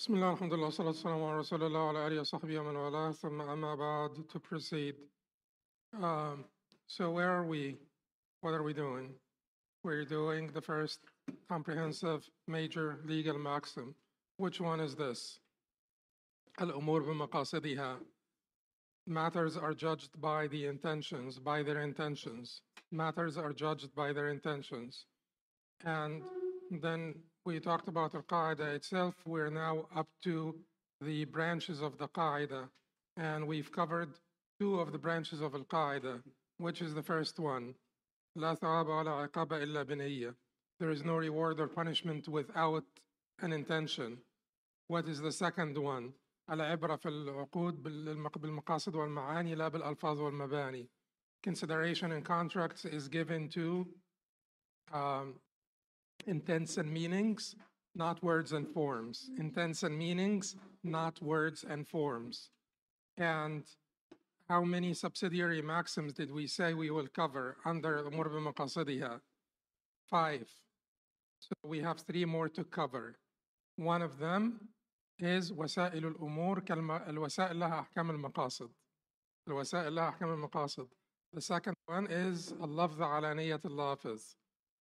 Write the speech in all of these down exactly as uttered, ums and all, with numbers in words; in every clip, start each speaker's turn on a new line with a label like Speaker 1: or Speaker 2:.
Speaker 1: بسم الله الحمد لله والصلاة والسلام على رسول الله وعلى آله وصحبه ومن والاه ثم أما بعد. To proceed, um, so where are we? What are we doing? We're doing the first comprehensive major legal maxim. Which one is this? الأمور بمقاصدها. Matters are judged by the intentions, by their intentions. Matters are judged by their intentions. And then we talked about al-Qaeda itself. We're now up to the branches of the Qaeda. And we've covered two of the branches of al-Qaeda. Which is the first one? لا ثواب ولا عقاب إلا بنية. There is no reward or punishment without an intention. What is the second one? العبرة في العقود بالمقاصد والمعاني لا بالألفاظ والمباني. Consideration in contracts is given to um, intents and meanings, not words and forms. Intents and meanings, not words and forms. And how many subsidiary maxims did we say we will cover under الأمور بمقاصدها? Five. So we have three more to cover. One of them is وسائل الأمور الوسائل لها أحكام المقاصد. الوسائل لها أحكام المقاصد. The second one is اللفظ على نية اللافظ,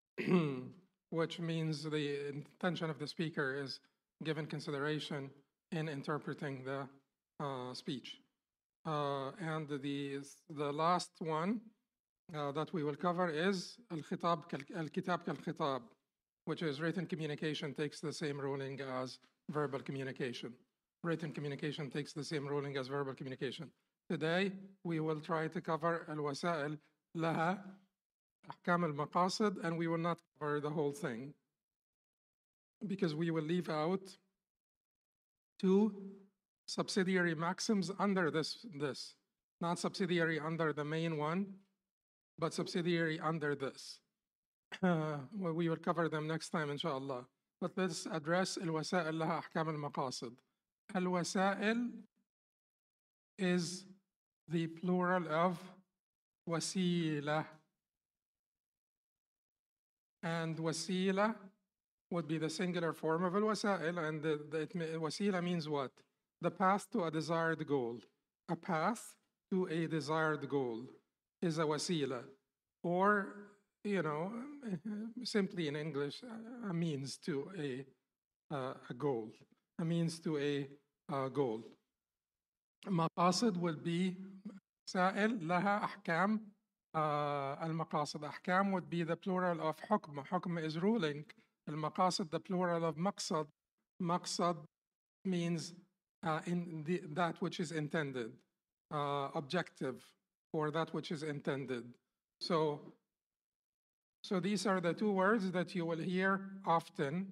Speaker 1: which means the intention of the speaker is given consideration in interpreting the uh, speech. Uh, and the, the last one uh, that we will cover is الخطاب الكتاب كالخطاب, which is written communication takes the same ruling as verbal communication. Written communication takes the same ruling as verbal communication. Today, we will try to cover الوسائل لها أحكام المقاصد, and we will not cover the whole thing because we will leave out two subsidiary maxims under this, this. Not subsidiary under the main one, but subsidiary under this. Uh, well, we will cover them next time, inshallah. But let's address الوسائل لها أحكام المقاصد. الوسائل is the plural of وسيلة. And wasila would be the singular form of al-wasail, and the, the, it, wasila means what? The path to a desired goal. A path to a desired goal is a wasila, or, you know, simply in English, a means to a, uh, a goal, a means to a uh, goal. Maqasid will be سائل لها أحكام. Uh, المقاصد أحكام would be the plural of حكم. حكم is ruling. المقاصد the plural of مقصد. مقصد means uh, in the, that which is intended, uh, objective for that which is intended. So, so these are the two words that you will hear often.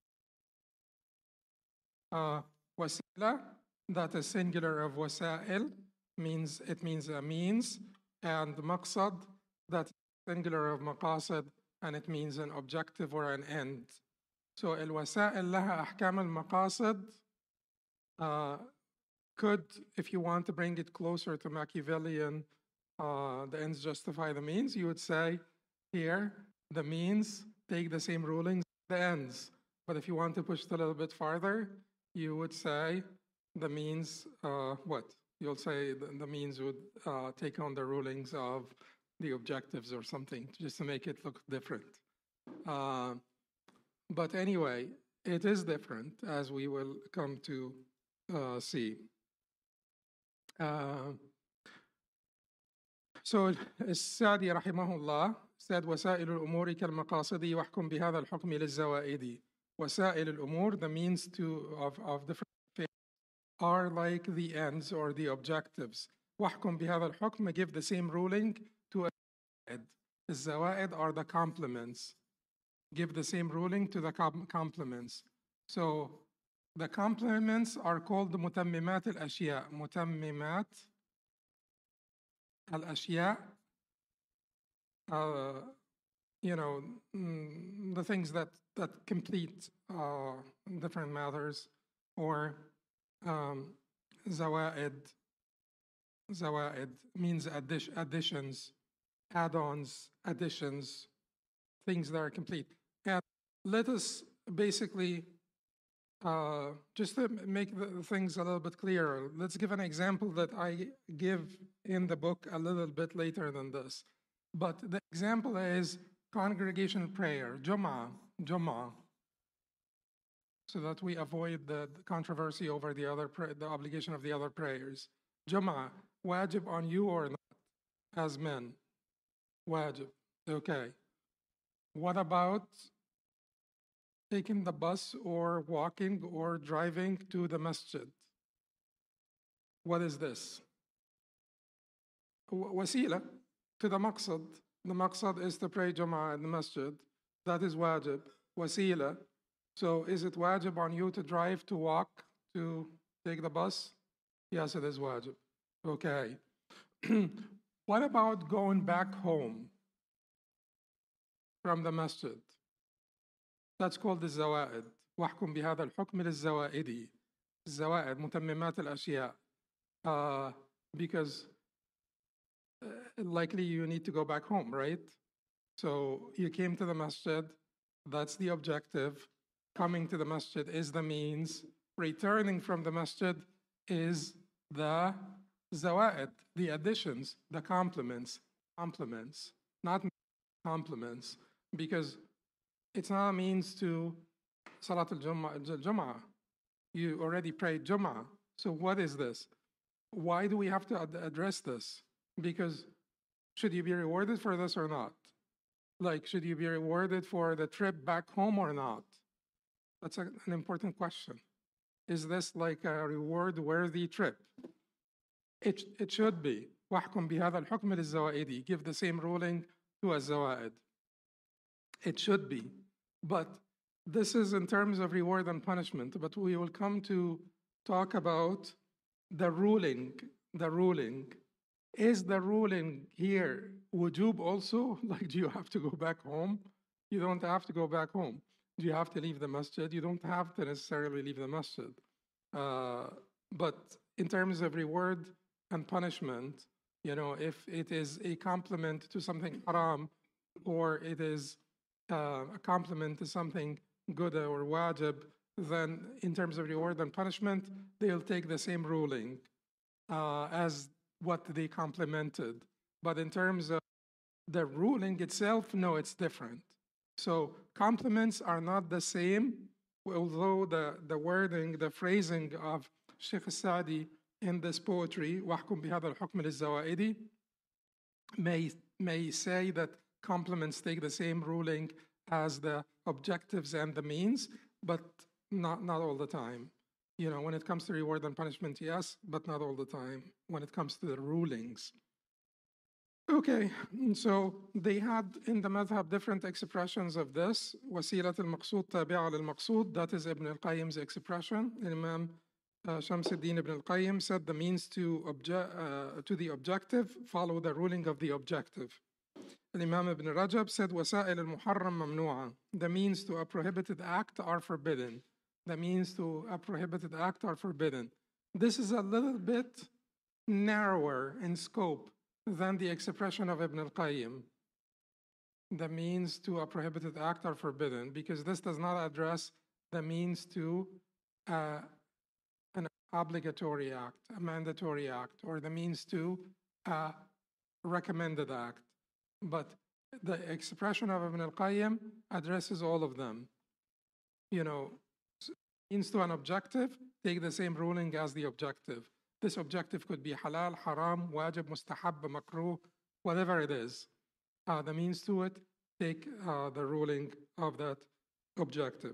Speaker 1: Uh, وسيلة, that is singular of وسائل, means it means a means, and maqsad, that's singular of maqasid, and it means an objective or an end. So الوسائل لها أحكام المقاصد uh, could, if you want to bring it closer to Machiavellian, uh, the ends justify the means, you would say here the means take the same rulings as the ends. But if you want to push it a little bit farther, you would say the means, uh, what? You'll say the, the means would uh, take on the rulings of the objectives or something, just to make it look different. Uh, but anyway, it is different, as we will come to uh, see. Uh, so, السعدي رحمه الله said وسائل الأمور كالمقاصد واحكم بهذا الحكم للزوائد. وسائل الأمور, the means to of, of different are like the ends or the objectives. واحكم بهذا الحكم, give the same ruling to a الزوائد. الزوائد are the complements. Give the same ruling to the complements. So the complements are called متممات الأشياء. متممات الأشياء, uh, you know, mm, the things that, that complete uh, different matters, or Um, زوائد, زوائد means addition, additions, add-ons, additions, things that are complete. And let us basically Uh, just to m- make the things a little bit clearer, let's give an example that I give in the book a little bit later than this. But the example is congregational prayer, Jum'ah, Jum'ah, so that we avoid the the controversy over the other, pra- the obligation of the other prayers. Jum'ah, wajib on you or not as men? Wajib, okay. What about taking the bus or walking or driving to the masjid? What is this? W- Wasila to the maqsad. The maqsad is to pray Jum'ah in the masjid. That is wajib. Wasila. So is it wajib on you to drive, to walk, to take the bus? Yes, it is wajib. Okay. What about going back home from the masjid? That's called the الزوائد. واحكم بهذا الحكم للزوائد. الزوائد متممات الأشياء. Uh, because uh, likely you need to go back home, right? So you came to the masjid, that's the objective. Coming to the masjid is the means. Returning from the masjid is the zawa'id, the additions, the complements, complements, not complements, because it's not a means to Salat al-Jum'ah. You already prayed Jum'ah. So what is this? Why do we have to ad- address this? Because should you be rewarded for this or not? Like, should you be rewarded for the trip back home or not? That's a, an important question. Is this like a reward-worthy trip? It, it should be. واحكم بهذا الحكم للزوائد. Give the same ruling to a zawaid. It should be. But this is in terms of reward and punishment. But we will come to talk about the ruling. The ruling. Is the ruling here wujub also? Like, do you have to go back home? You don't have to go back home. Do you have to leave the masjid? You don't have to necessarily leave the masjid. Uh, but in terms of reward and punishment, you know, if it is a complement to something haram, or it is uh, a complement to something good or wajib, then in terms of reward and punishment, they'll take the same ruling uh, as what they complemented. But in terms of the ruling itself, no, it's different. So complements are not the same, although the, the wording, the phrasing of Sheikh Sadi in this poetry, وَحْكُمْ بِهَذَا الْحُكْمِ لِلزَّوَائِدِ, may, may say that complements take the same ruling as the objectives and the means, but not, not all the time. You know, when it comes to reward and punishment, yes, but not all the time when it comes to the rulings. Okay, so they had in the madhab different expressions of this. وسيلة المقصود تابعة للمقصود, that is Ibn al-Qayyim's expression. Imam uh, Shamsuddin Ibn al-Qayyim said the means to, obje- uh, to the objective follow the ruling of the objective. And Imam Ibn Rajab said وسائل المحرم ممنوعة. The means to a prohibited act are forbidden. The means to a prohibited act are forbidden. This is a little bit narrower in scope than the expression of Ibn al-Qayyim. The means to a prohibited act are forbidden, because this does not address the means to uh, an obligatory act, a mandatory act, or the means to a recommended act. But the expression of Ibn al-Qayyim addresses all of them. You know, means to an objective, take the same ruling as the objective. This objective could be halal, haram, wajib, mustahab, makruh, whatever it is. Uh, the means to it, take uh, the ruling of that objective.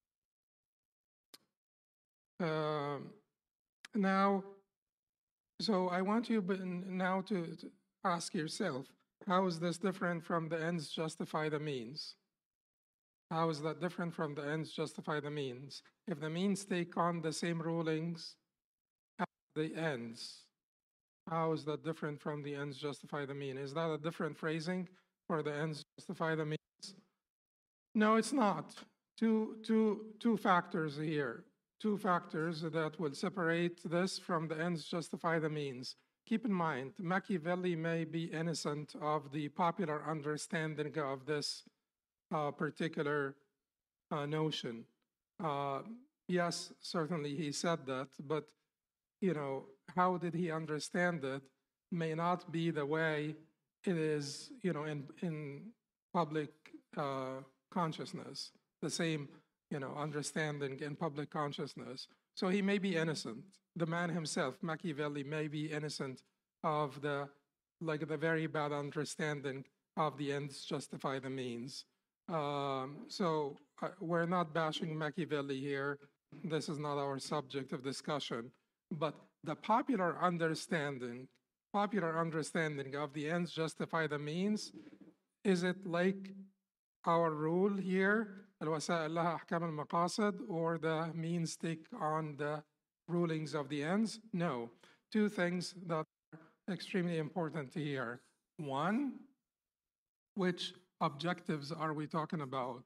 Speaker 1: Um, now, so I want you now to, to ask yourself, how is this different from the ends justify the means? How is that different from the ends justify the means? If the means take on the same rulings as the ends, how is that different from the ends justify the mean? Is that a different phrasing for the ends justify the means? No, it's not. Two, two, two factors here. Two factors that will separate this from the ends justify the means. Keep in mind, Machiavelli may be innocent of the popular understanding of this uh, particular uh, notion. Uh, yes, certainly he said that, but, you know, how did he understand it may not be the way it is, you know, in, in public uh, consciousness, the same, you know, understanding in public consciousness. So he may be innocent. The man himself, Machiavelli, may be innocent of the, like the very bad understanding of the ends justify the means. Um, so uh, we're not bashing Machiavelli here. This is not our subject of discussion. But the popular understanding, popular understanding of the ends justify the means, is it like our rule here, الوسائل لها أحكام المقاصد, or the means take on the rulings of the ends? No. Two things that are extremely important here. One, which objectives are we talking about?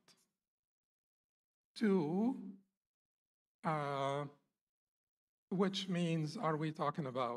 Speaker 1: Two, uh, which means are we talking about?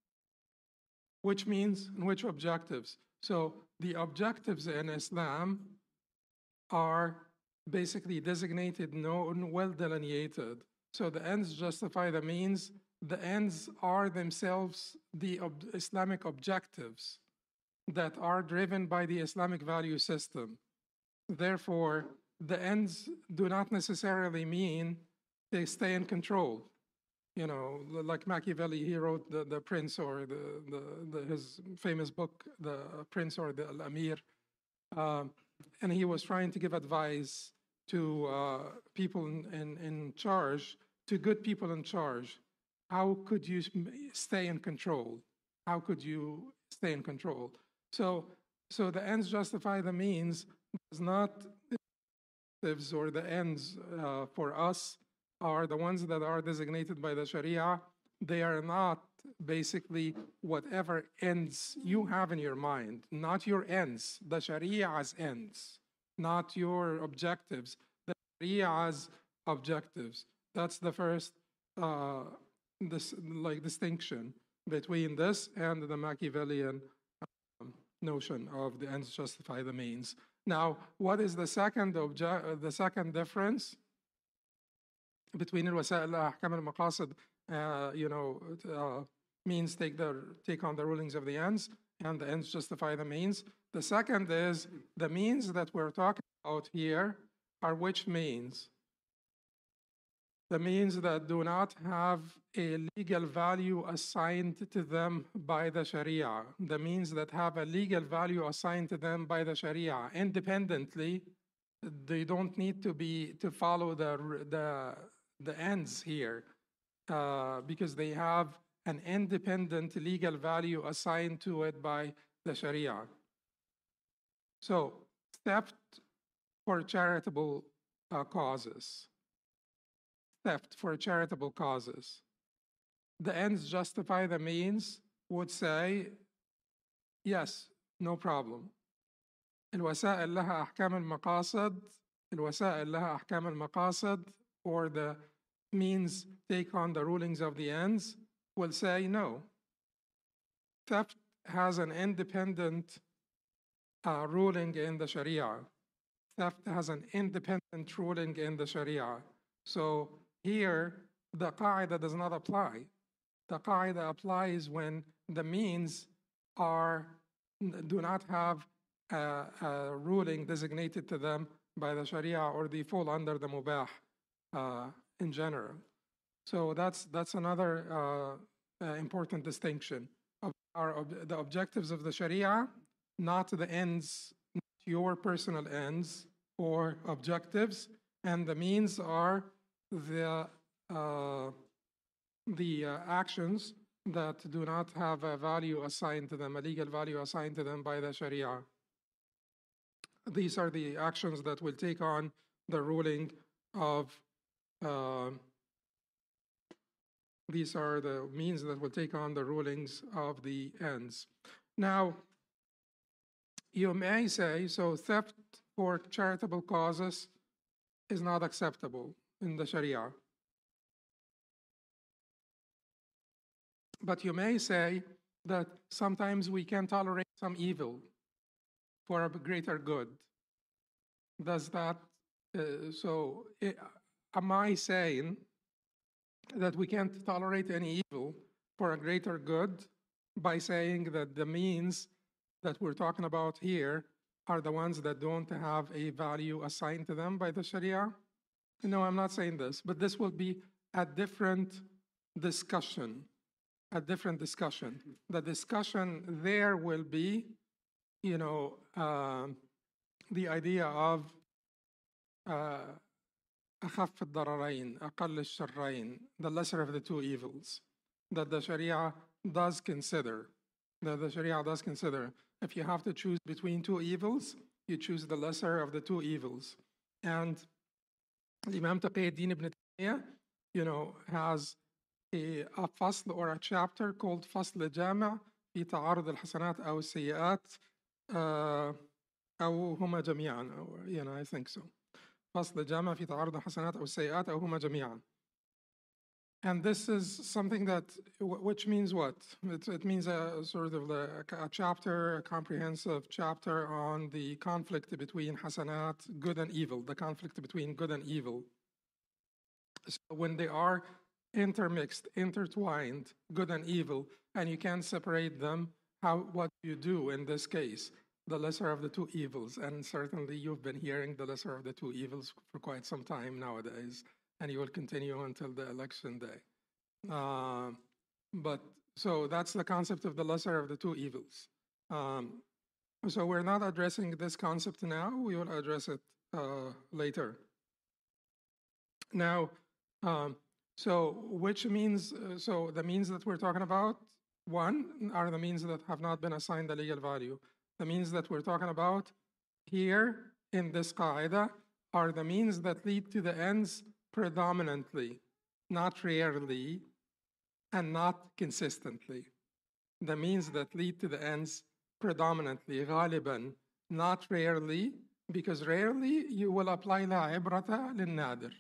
Speaker 1: Which means and which objectives? So the objectives in Islam are basically designated, known, well delineated. So the ends justify the means. The ends are themselves the ob Islamic objectives that are driven by the Islamic value system. Therefore, the ends do not necessarily mean they stay in control. You know, like Machiavelli, he wrote the, the Prince, or the, the, the his famous book, The Prince or the Al-Amir, um, and he was trying to give advice to uh, people in, in, in charge, to good people in charge. How could you stay in control? How could you stay in control? So, so the ends justify the means does not, or the ends uh, for us are the ones that are designated by the Sharia. They are not basically whatever ends you have in your mind, not your ends, the Sharia's ends, not your objectives, the Sharia's objectives. That's the first uh, this like distinction between this and the Machiavellian um, notion of the ends justify the means. Now, what is the second object? Uh, the second difference between الوسائل أحكام المقاصد, uh, you know, uh, means take the take on the rulings of the ends, and the ends justify the means. The second is the means that we're talking about here are which means? The means that do not have a legal value assigned to them by the Sharia. The means that have a legal value assigned to them by the Sharia independently. They don't need to be to follow the the the ends here, uh, because they have an independent legal value assigned to it by the Sharia. So, theft for charitable uh, causes. Theft for charitable causes. The ends justify the means would say, yes, no problem. الوسائل لها أحكام المقاصد. الوسائل لها أحكام المقاصد, or the means take on the rulings of the ends, will say no. Theft has an independent uh, ruling in the Sharia. Theft has an independent ruling in the Sharia. So here, the qaida does not apply. The qaida applies when the means are do not have a, a ruling designated to them by the Sharia, or they fall under the mubah uh, in general. So that's that's another uh, uh, important distinction. Are ob the objectives of the Sharia, not the ends, not your personal ends or objectives, and the means are the uh, the uh, actions that do not have a value assigned to them, a legal value assigned to them by the Sharia. These are the actions that will take on the ruling of, uh, these are the means that will take on the rulings of the ends. Now, you may say, so theft for charitable causes is not acceptable in the Sharia. But you may say that sometimes we can tolerate some evil for a greater good. Does that, uh, so it, am I saying that we can't tolerate any evil for a greater good by saying that the means that we're talking about here are the ones that don't have a value assigned to them by the Sharia? No, I'm not saying this, but this will be a different discussion, a different discussion. The discussion there will be, you know, uh, the idea of uh, أخف الضررين أقل الشرين, the lesser of the two evils, that the Sharia does consider, that the Sharia does consider. If you have to choose between two evils, you choose the lesser of the two evils. And Imam Taqiyuddin ibn Taymiyyah, you know, has a, a fasl or a chapter called فصل جامع في تعارض الحسنات أو السيئات أو هما جميعا, you know, I think so. فصل جامع في تعارض الحسنات أو السيئات أو هما جميعا. And this is something that, which means what? It, it means a sort of a, a chapter, a comprehensive chapter on the conflict between hasanat, good and evil, the conflict between good and evil. So when they are intermixed, intertwined, good and evil, and you can't separate them, how, what do you do in this case? The lesser of the two evils, and certainly you've been hearing the lesser of the two evils for quite some time nowadays, and you will continue until the election day. Uh, but so that's the concept of the lesser of the two evils. Um, so we're not addressing this concept now, we will address it uh, later. Now, um, so which means, uh, so the means that we're talking about, one, are the means that have not been assigned a legal value. The means that we're talking about here in this qaida are the means that lead to the ends predominantly, not rarely, and not consistently. The means that lead to the ends predominantly, غالبا, not rarely, because rarely you will apply la ibrata lil-nadir.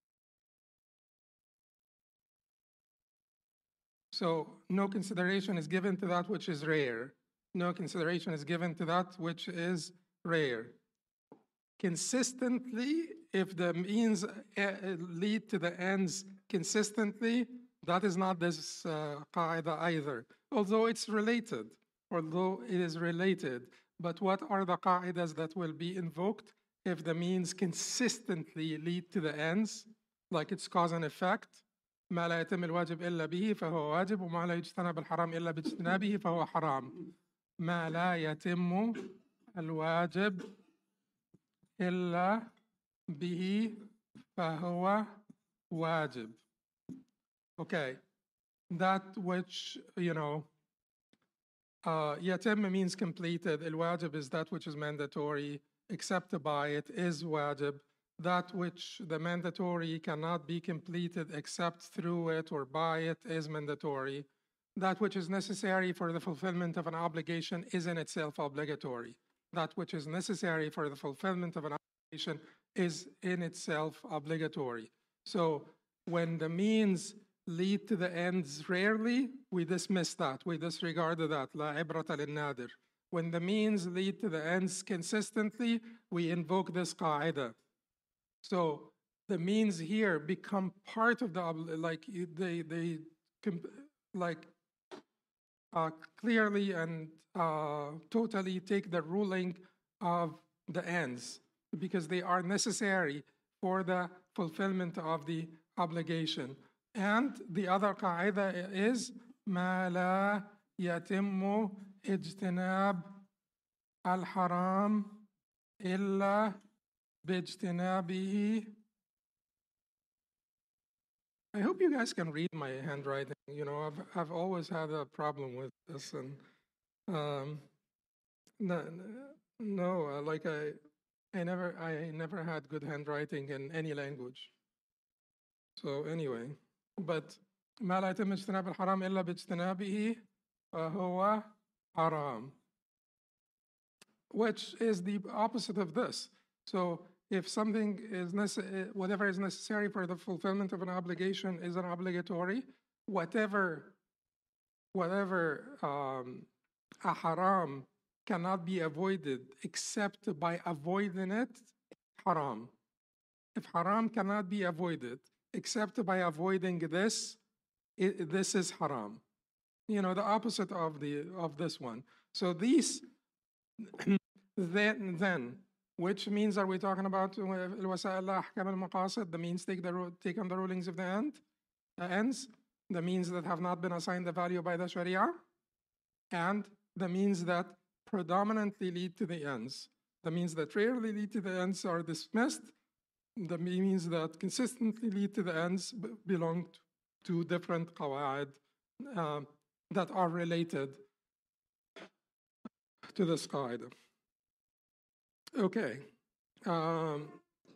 Speaker 1: So no consideration is given to that which is rare. No consideration is given to that which is rare. Consistently, if the means lead to the ends consistently, that is not this uh, qaida either, although it's related, although it is related. But what are the qaidas that will be invoked if the means consistently lead to the ends, like it's cause and effect? ما لا يتم الواجب إلا به فهو واجب وما لا يجتنب الحرام إلا باجتنابه فهو حرام. ما لا يتم الواجب إلا به فهو واجب. Okay, that which, you know, uh, yatim means completed. Al-wajib is that which is mandatory, except by it is wajib. That which the mandatory cannot be completed except through it or by it is mandatory. That which is necessary for the fulfillment of an obligation is in itself obligatory. That which is necessary for the fulfillment of an obligation is in itself obligatory. So when the means lead to the ends rarely, we dismiss that, we disregard that, la ibrata lin-nadir. When the means lead to the ends consistently, we invoke this qaida. So the means here become part of the, like they, they like uh, clearly and uh, totally take the ruling of the ends because they are necessary for the fulfillment of the obligation. And the other qaida is ما لا يتم اجتناب الحرام إلا باجتنابه. I hope you guys can read my handwriting. You know, I've I've always had a problem with this, and um, no, no, uh, like I, I never, I never had good handwriting in any language. So anyway, but ما لا يتم اجتناب الحرام إلا باجتنابه فهو حرام, which is the opposite of this. So if something is necessary, whatever is necessary for the fulfillment of an obligation is an obligatory, whatever, whatever um, a haram cannot be avoided except by avoiding it, haram. If haram cannot be avoided except by avoiding this, it, this is haram. You know, the opposite of the of this one. So these then then which means are we talking about الوسائل لا أحكام المقاصد, the means take the take on the rulings of the end, the ends, the means that have not been assigned the value by the Sharia, and the means that predominantly lead to the ends. The means that rarely lead to the ends are dismissed. The means that consistently lead to the ends belong to different qawa'id uh, that are related to this qaida. Okay. Um,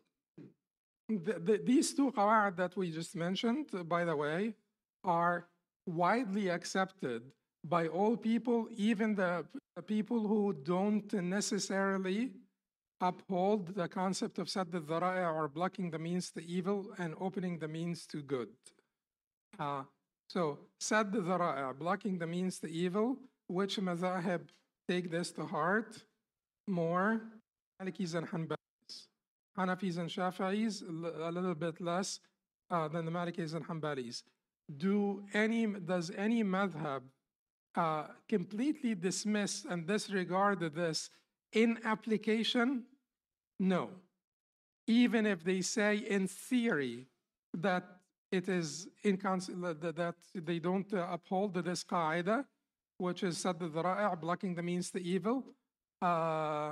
Speaker 1: the, the, these two qawa'id that we just mentioned, by the way, are widely accepted by all people, even the people who don't necessarily uphold the concept of sadd al-dhara'i, or blocking the means to evil and opening the means to good. Uh, so sadd al-dhara'i, blocking the means to evil, which madhahib take this to heart more? Malikis and Hanbalis. Hanafis and Shafi'is a little bit less uh, than the Malikis and Hanbalis. Do any, does any madhab uh, completely dismiss and disregard this in application? No. Even if they say in theory that it is incons- that they don't uh, uphold this qaida, which is sadd al-dhara'i, blocking the means to evil, uh,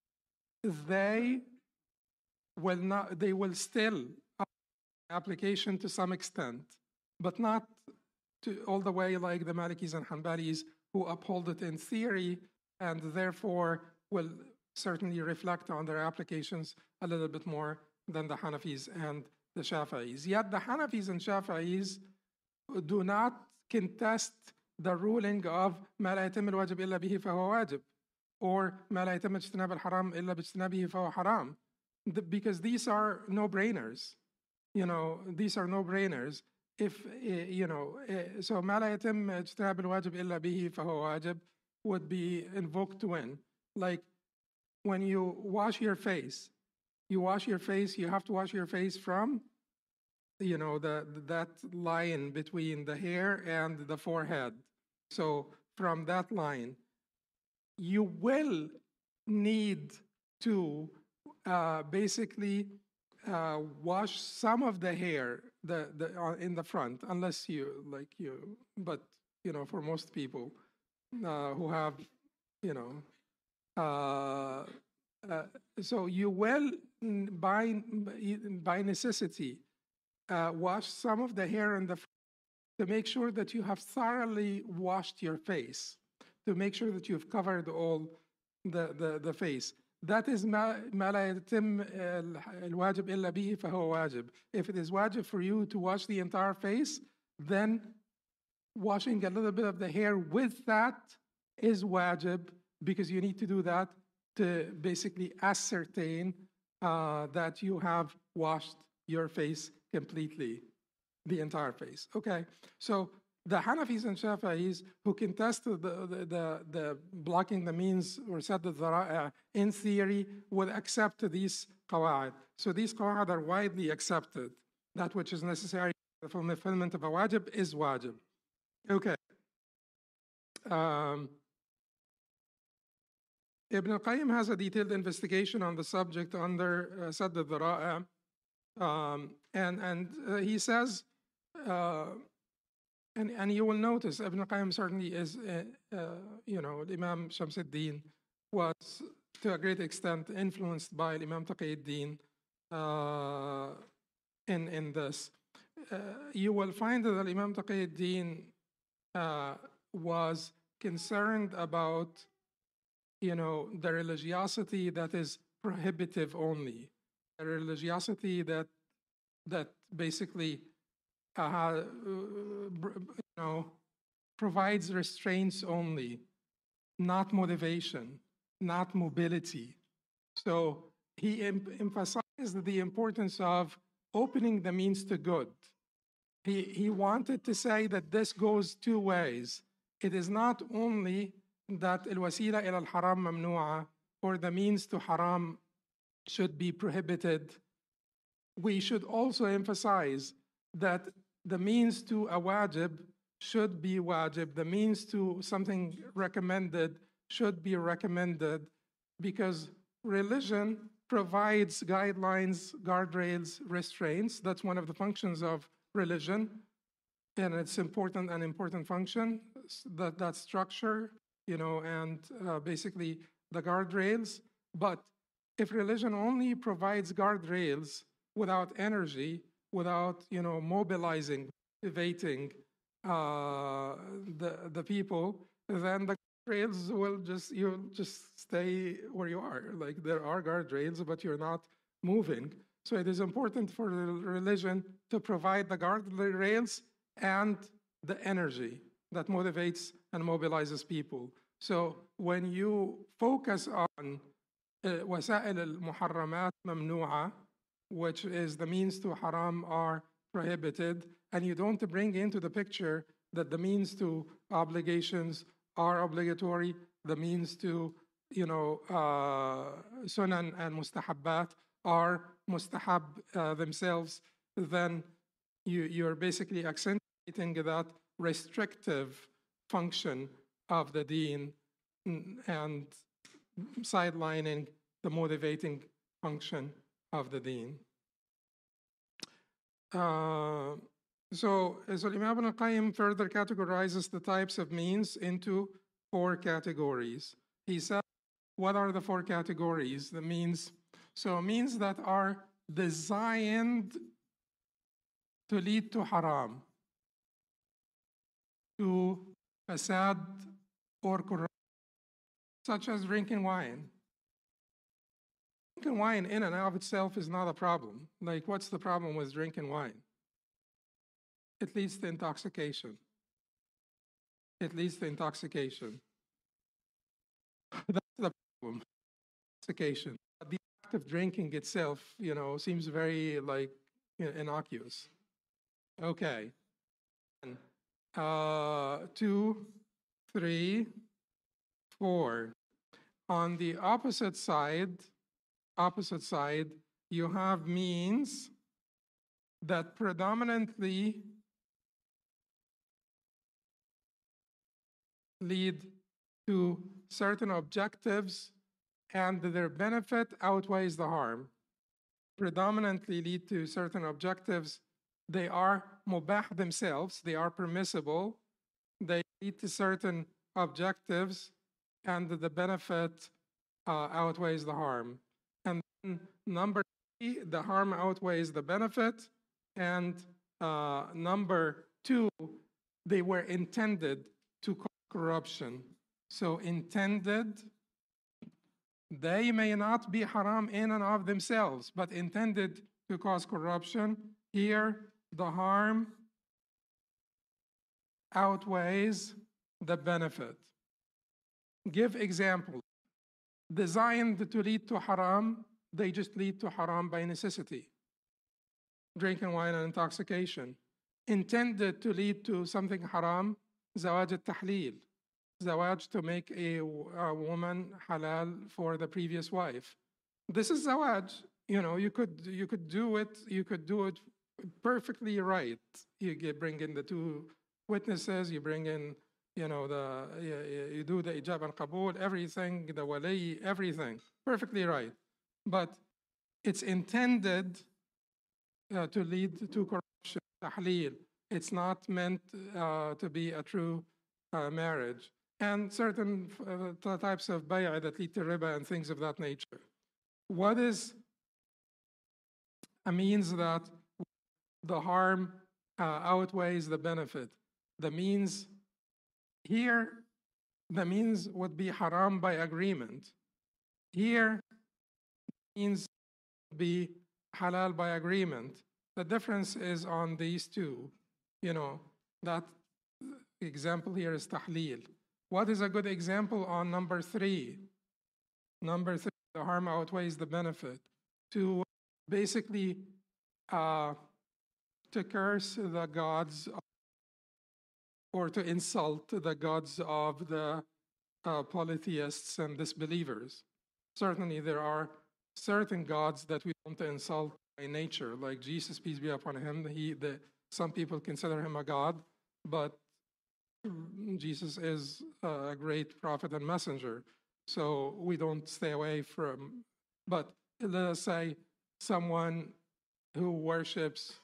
Speaker 1: they will not. They will still application to some extent, but not to all the way like the Malikis and Hanbalis, who uphold it in theory and therefore will certainly reflect on their applications a little bit more than the Hanafis and the Shafi'is. Yet the Hanafis and Shafi'is do not contest the ruling of ما لا يتم الواجب إلا به فهو واجب, or ما لا يتم اجتناب الحرام إلا باجتنابه فهو حرام, because these are no-brainers. You know, these are no-brainers. If, you know, so ما لا يتم اجتناب الواجب إلا به فهو واجب would be invoked when? Like when you wash your face, you wash your face, you have to wash your face from, you know, the that line between the hair and the forehead. So from that line, you will need to uh, basically uh, wash some of the hair the, the, uh, in the front, unless you, like you, but, you know, for most people uh, who have, you know, uh, uh, so you will, by, by necessity, uh, wash some of the hair in the front to make sure that you have thoroughly washed your face, to make sure that you've covered all the, the, the face. That is ما, ما لا يتم الواجب إلا به فهو واجب. If it is wajib for you to wash the entire face, then washing a little bit of the hair with that is wajib, because you need to do that to basically ascertain uh, that you have washed your face completely, the entire face. Okay, so the Hanafis and Shafi'is who contest the, the, the, the blocking the means or sadd al-dhara'i in theory would accept these qawa'id. So these qawa'id are widely accepted. That which is necessary for the fulfillment of a wajib is wajib. Okay. Um, Ibn al-Qayyim has a detailed investigation on the subject under uh, sadd al-dhara'i. Um, and and uh, he says, uh, and, and you will notice Ibn al-Qayyim certainly is, uh, uh, you know, Imam Shamsuddin was to a great extent influenced by Imam Taqiyuddin uh, in, in this. Uh, you will find that Imam Taqiyuddin uh, was concerned about, you know, the religiosity that is prohibitive only, a religiosity that that basically uh, you know, provides restraints only, not motivation, not mobility. So he em emphasized the importance of opening the means to good. He, he wanted to say that this goes two ways. It is not only that al-wasila ila al-haram mamnu'a, or the means to haram should be prohibited. We should also emphasize that the means to a wajib should be wajib, the means to something recommended should be recommended, because religion provides guidelines, guardrails, restraints. That's one of the functions of religion, and it's important, an important function, that, that structure, you know, and uh, basically the guardrails. But if religion only provides guardrails without energy, without, you know, mobilizing, motivating uh, the, the people, then the guardrails will just, you'll just stay where you are. Like, there are guardrails, but you're not moving. So it is important for the religion to provide the guardrails and the energy that motivates and mobilizes people. So when you focus on وسائل المحرمات ممنوعة, which is the means to haram are prohibited, and you don't bring into the picture that the means to obligations are obligatory, the means to, you know, uh, sunan and mustahabbat are mustahab uh, themselves, then you, you're basically accentuating that restrictive function of the deen and sidelining the motivating function of the deen. Uh, so, so Imam Ibn al-Qayyim further categorizes the types of means into four categories. He said, what are the four categories? The means, so means that are designed to lead to haram, to fasad or corruption, such as drinking wine. Drinking wine in and of itself is not a problem. Like, what's the problem with drinking wine? It leads to intoxication. It leads to intoxication. That's the problem, intoxication. The act of drinking itself, you know, seems very, like, innocuous. Okay. Uh, two, three, four. On the opposite side, opposite side, you have means that predominantly lead to certain objectives and their benefit outweighs the harm. Predominantly lead to certain objectives. They are mubah themselves, they are permissible, they lead to certain objectives, and the benefit uh, outweighs the harm. And then number three, the harm outweighs the benefit. And uh, number two, they were intended to cause corruption. So intended, they may not be haram in and of themselves, but intended to cause corruption. Here, the harm outweighs the benefit. Give examples. Designed to lead to haram, they just lead to haram by necessity. Drinking wine and intoxication. Intended to lead to something haram, zawaj al-tahleel. Zawaj, to make a, a woman halal for the previous wife. This is zawaj. You know, you could you could do it, you could do it perfectly right. You get, bring in the two witnesses, you bring in, you know, the you, you do the ijab and qabul, everything, the wali, everything, perfectly right. But it's intended uh, to lead to corruption, tahleel. It's not meant uh, to be a true uh, marriage. And certain uh, types of bay'ah that lead to riba and things of that nature. What is a means that the harm uh, outweighs the benefit? The means here, the means would be haram by agreement. Here, means would be halal by agreement. The difference is on these two. You know, that example here is tahleel. What is a good example on number three? Number three, the harm outweighs the benefit. To basically uh, to curse the gods or to insult the gods of the uh, polytheists and disbelievers. Certainly there are certain gods that we want to insult by nature, like Jesus, peace be upon him. He, the some people consider him a god, but Jesus is a great prophet and messenger. So we don't stay away from, but let us say someone who worships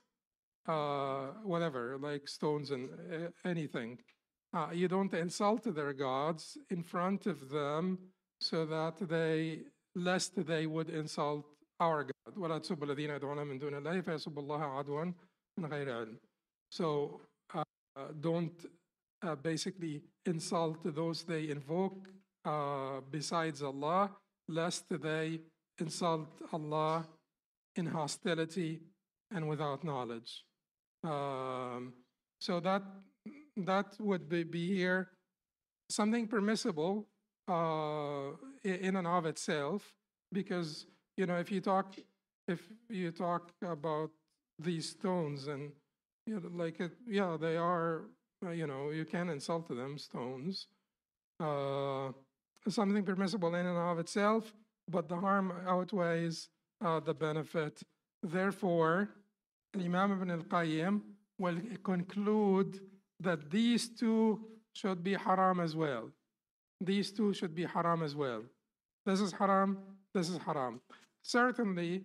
Speaker 1: uh, whatever, like stones and uh, anything. Uh, you don't insult their gods in front of them so that they, lest they would insult our God. ولا تسبوا الذين يدعون من دون الله فيسبوا الله عدوا من غير علم. So uh, uh, don't uh, basically insult those they invoke uh, besides Allah, lest they insult Allah in hostility and without knowledge. Um, so that that would be, be here something permissible uh, in and of itself, because you know if you talk if you talk about these stones and you know, like it, yeah, they are uh, you know you can insult them, stones. Uh, something permissible in and of itself, but the harm outweighs uh, the benefit. Therefore, Imam Ibn al-Qayyim will conclude that these two should be haram as well. These two should be haram as well. This is haram, this is haram. Certainly,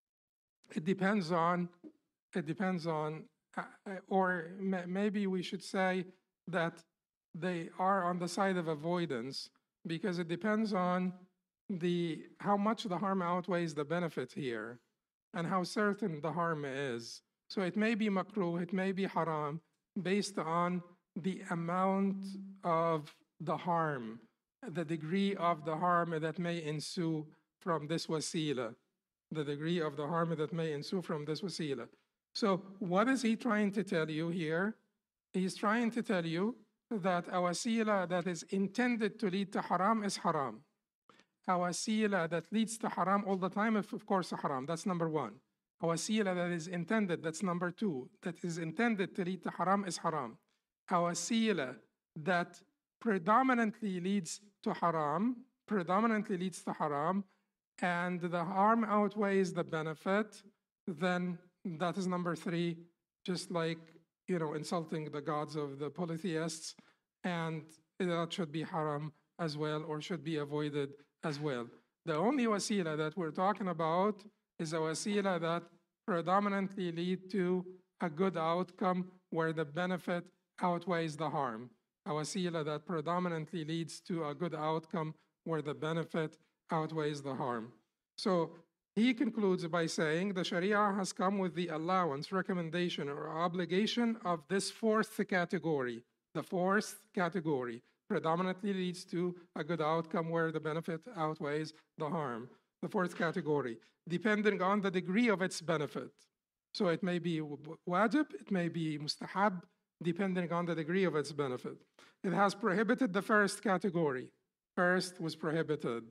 Speaker 1: it depends on, it depends on, uh, or maybe we should say that they are on the side of avoidance, because it depends on the how much the harm outweighs the benefit here and how certain the harm is. So it may be makruh, it may be haram, based on the amount of the harm, the degree of the harm that may ensue from this wasila, the degree of the harm that may ensue from this wasila. So what is he trying to tell you here? He's trying to tell you that a wasila that is intended to lead to haram is haram. A wasila that leads to haram all the time is of course haram. That's number one. A wasila that is intended, that's number two, that is intended to lead to haram is haram. A wasila that predominantly leads to haram, predominantly leads to haram, and the harm outweighs the benefit, then that is number three, just like, you know, insulting the gods of the polytheists, and that should be haram as well, or should be avoided as well. The only wasila that we're talking about is a wasila that predominantly lead to a good outcome where the benefit outweighs the harm. A wasila that predominantly leads to a good outcome where the benefit outweighs the harm. So he concludes by saying the Sharia has come with the allowance, recommendation, or obligation of this fourth category. The fourth category predominantly leads to a good outcome where the benefit outweighs the harm. The fourth category, depending on the degree of its benefit. So it may be wajib, it may be mustahab, depending on the degree of its benefit. It has prohibited the first category. First was prohibited.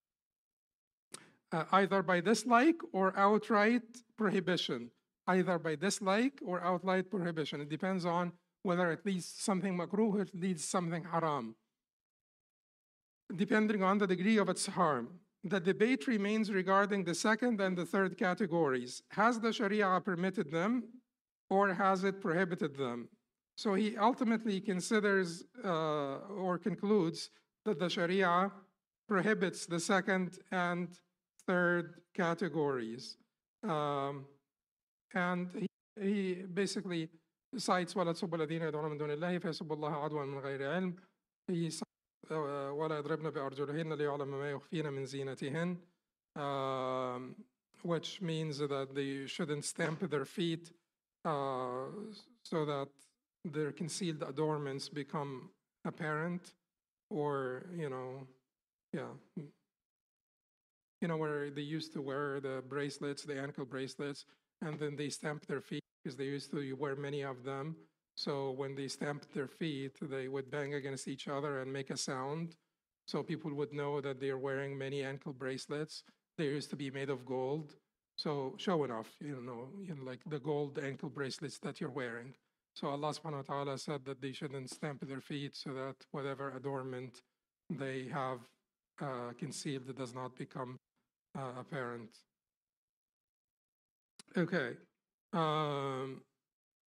Speaker 1: Uh, either by dislike or outright prohibition. Either by dislike or outright prohibition. It depends on whether it leads something makruh or it leads something haram. Depending on the degree of its harm. The debate remains regarding the second and the third categories. Has the Sharia permitted them or has it prohibited them? So he ultimately considers uh, or concludes that the Sharia prohibits the second and third categories. Um, and he, he basically cites وَلَا تَسُبُّوا الَّذِينَ يَدْعُونَ مِن دُونِ اللَّهِ فَيَسُبُّوا اللَّهَ عَدْوًا مِنْ غَيْرِ عِلْمٍ. He cites وَلَا يَضْرِبْنَ بِأَرْجُلِهِنَّ لِيُعْلَمَ مَا يُخْفِينَ مِنْ زِينَتِهِنَّ, um, which means that they shouldn't stamp their feet uh, so that their concealed adornments become apparent, or, you know, yeah, you know, where they used to wear the bracelets, the ankle bracelets, and then they stamp their feet because they used to wear many of them. So when they stamped their feet, they would bang against each other and make a sound. So people would know that they're wearing many ankle bracelets. They used to be made of gold. So showing off, you know, you know, like the gold ankle bracelets that you're wearing. So Allah subhanahu wa ta'ala said that they shouldn't stamp their feet so that whatever adornment they have uh, concealed does not become uh, apparent. Okay. Um,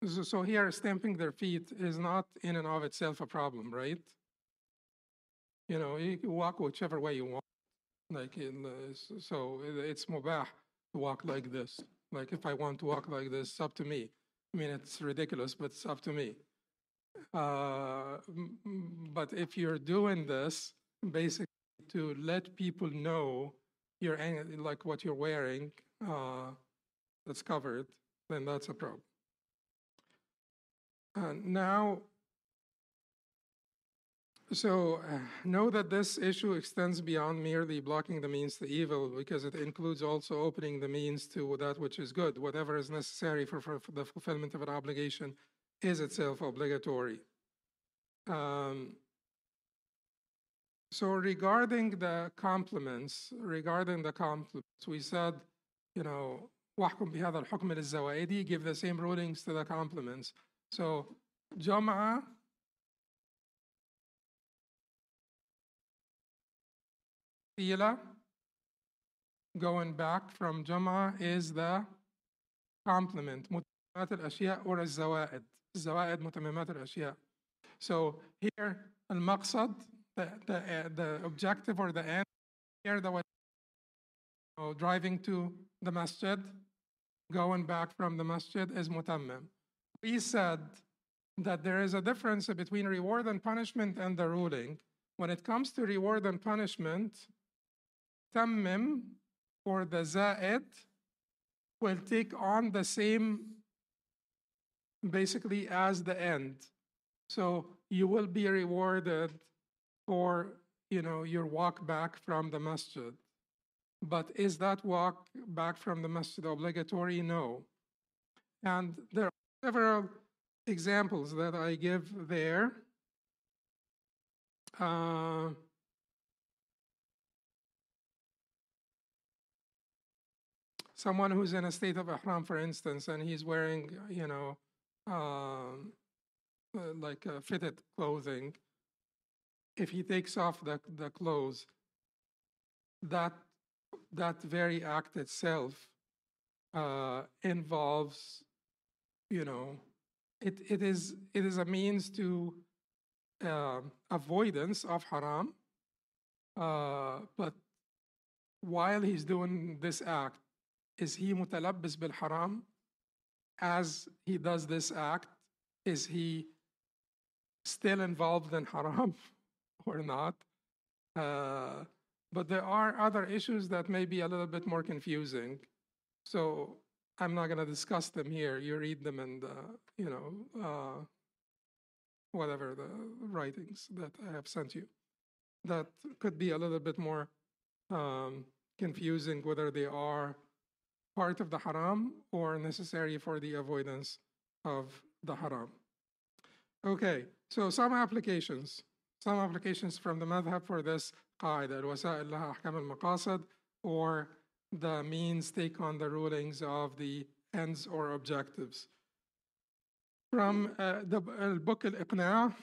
Speaker 1: So, so here, stamping their feet is not in and of itself a problem, right? You know, you can walk whichever way you want. Like, in the, so it's mubah to walk like this. Like, if I want to walk like this, it's up to me. I mean, it's ridiculous, but it's up to me. Uh, but if you're doing this, basically to let people know you're like what you're wearing uh, that's covered, then that's a problem. Uh, now, so uh, know that this issue extends beyond merely blocking the means to evil, because it includes also opening the means to that which is good. Whatever is necessary for, for, for the fulfillment of an obligation is itself obligatory. Um, so regarding the compliments, regarding the compliments, we said, you know, وَحْكُمْ بِهَذَا الْحُكْمِ لِلزَّوَائِدِ, give the same rulings to the compliments. So Jum'ah, Tila, going back from Jum'ah is the complement, متممات الأشياء or الزوائد. الزوائد متممات الأشياء. So here, المقصد, the, the, uh, the objective or the end, here the way, you know, driving to the masjid, going back from the masjid is mutammim. We said that there is a difference between reward and punishment and the ruling. When it comes to reward and punishment, tammim or the za'id will take on the same basically as the end. So you will be rewarded for, you know, your walk back from the masjid. But is that walk back from the masjid obligatory? No. And there are several examples that I give there. Uh, someone who's in a state of ihram, for instance, and he's wearing, you know, um, uh, like uh, fitted clothing. If he takes off the, the clothes, that that very act itself uh, involves, you know, it, it is it is a means to uh, avoidance of haram. Uh, but while he's doing this act, is he mutalabbis bil haram? As he does this act, is he still involved in haram or not? Uh, but there are other issues that may be a little bit more confusing. So I'm not going to discuss them here. You read them in the, you know, uh, whatever the writings that I have sent you. That could be a little bit more um, confusing whether they are part of the haram or necessary for the avoidance of the haram. Okay, so some applications. Some applications from the madhab for this qaida, الوسائل لها أحكام المقاصد, or the means take on the rulings of the ends or objectives. From uh, the uh, book Al-Iqna',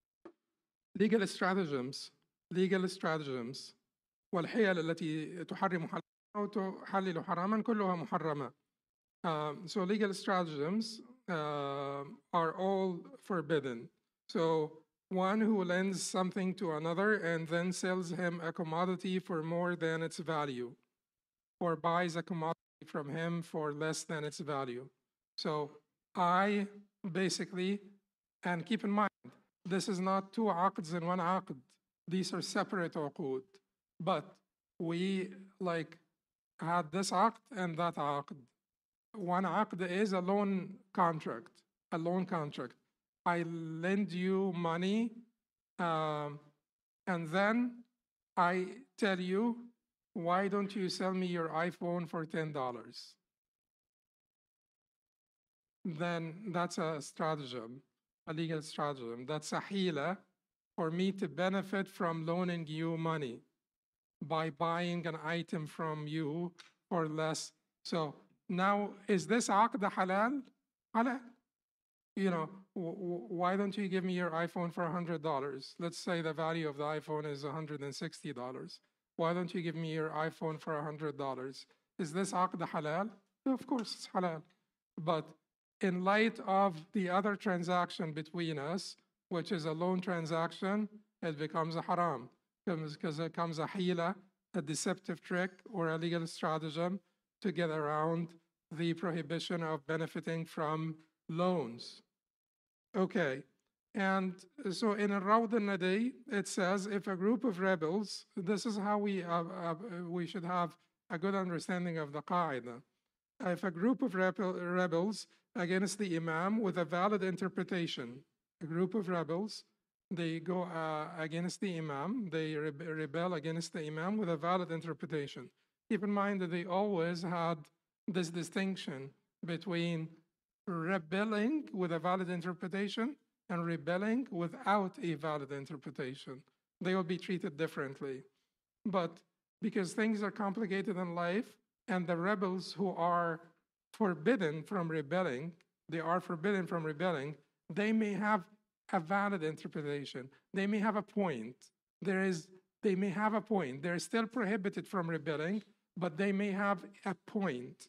Speaker 1: legal stratagems, legal stratagems, والحيل التي تحرم حلالا أو تحلل حراما كلها محرمة. Um, so legal stratagems uh, are all forbidden. So one who lends something to another and then sells him a commodity for more than its value, or buys a commodity from him for less than its value. So I basically, and keep in mind, this is not two aqds in one aqd. These are separate uqud. But we like had this aqd and that aqd. One aqd is a loan contract, a loan contract. I lend you money, um, and then I tell you, why don't you sell me your iPhone for ten dollars? Then that's a stratagem, a legal stratagem. That's a hila for me to benefit from loaning you money by buying an item from you for less. So now, is this aqd halal? Halal. You know, why don't you give me your iPhone for one hundred dollars? Let's say the value of the iPhone is one hundred sixty dollars. Why don't you give me your iPhone for one hundred dollars? Is this aqd halal? Of course, it's halal. But in light of the other transaction between us, which is a loan transaction, it becomes a haram because it becomes a hila, a deceptive trick or a legal stratagem to get around the prohibition of benefiting from loans. Okay, and so in Rawd al-Nadi, it says, if a group of rebels, this is how we, uh, uh, we should have a good understanding of the qaida. If a group of rebel, rebels against the imam with a valid interpretation, a group of rebels, they go uh, against the imam, they re rebel against the imam with a valid interpretation. Keep in mind that they always had this distinction between rebelling with a valid interpretation and rebelling without a valid interpretation. They will be treated differently. But because things are complicated in life, and the rebels who are forbidden from rebelling, they are forbidden from rebelling, they may have a valid interpretation. They may have a point. There is, they may have a point. They're still prohibited from rebelling, but they may have a point.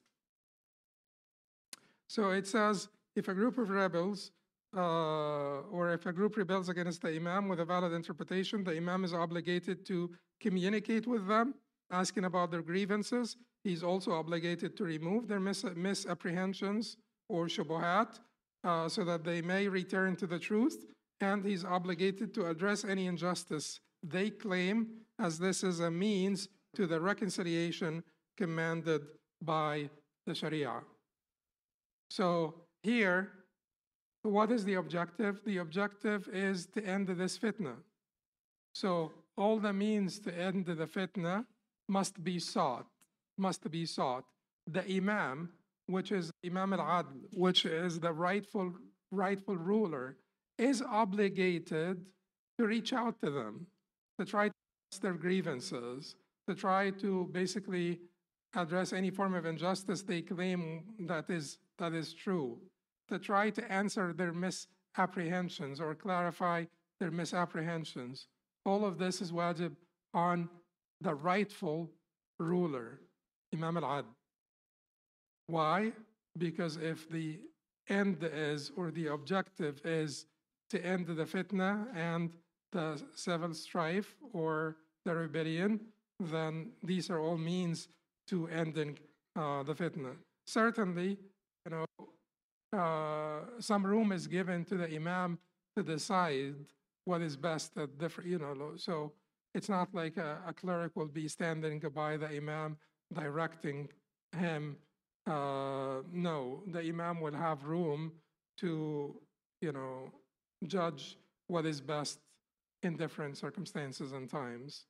Speaker 1: So it says, if a group of rebels, uh, or if a group rebels against the imam with a valid interpretation, the imam is obligated to communicate with them, asking about their grievances. He's also obligated to remove their mis misapprehensions or shubuhat, uh, so that they may return to the truth, and he's obligated to address any injustice they claim, as this is a means to the reconciliation commanded by the Sharia. So here, what is the objective? The objective is to end this fitna. So all the means to end the fitna must be sought, must be sought. The imam, which is Imam al-Adl, which is the rightful, rightful ruler, is obligated to reach out to them, to try to address their grievances, to try to basically address any form of injustice they claim that is, that is true, to try to answer their misapprehensions or clarify their misapprehensions. All of this is wajib on the rightful ruler, Imam al-Adl. Why? Because if the end is, or the objective is to end the fitna and the civil strife or the rebellion, then these are all means to ending uh, the fitna. Certainly, you know, uh, some room is given to the imam to decide what is best at different, you know, so it's not like a, a cleric will be standing by the imam directing him. Uh, no, the imam will have room to, you know, judge what is best in different circumstances and times.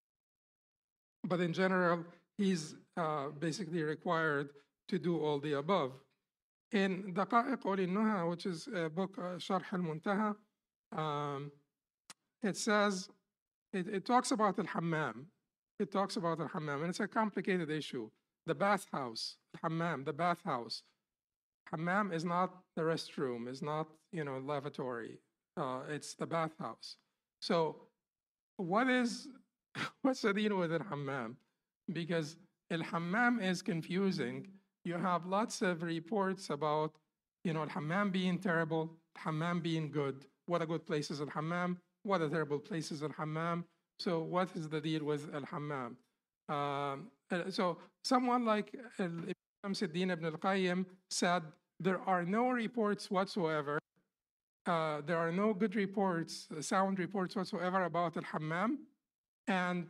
Speaker 1: But in general, he's uh, basically required to do all the above. In Daqa'iq Ul Nuha, which is a book, uh, Sharh al-Muntaha, um, it says, it, it talks about al-Hammam. It talks about al-Hammam, and it's a complicated issue. The bathhouse, hammam, the bathhouse. Hammam is not the restroom, is not, you know, lavatory. Uh, it's the bathhouse. So what is, what's the deal with al-Hammam? Because al-Hammam is confusing. You have lots of reports about, you know, al-Hammam being terrible, al-Hammam being good. What a good place is al-Hammam, what a terrible place is al-Hammam. So what is the deal with al-Hammam? Um, so someone like Imam Shamsuddin ibn al-Qayyim said, there are no reports whatsoever, uh, there are no good reports, sound reports whatsoever about al-Hammam, and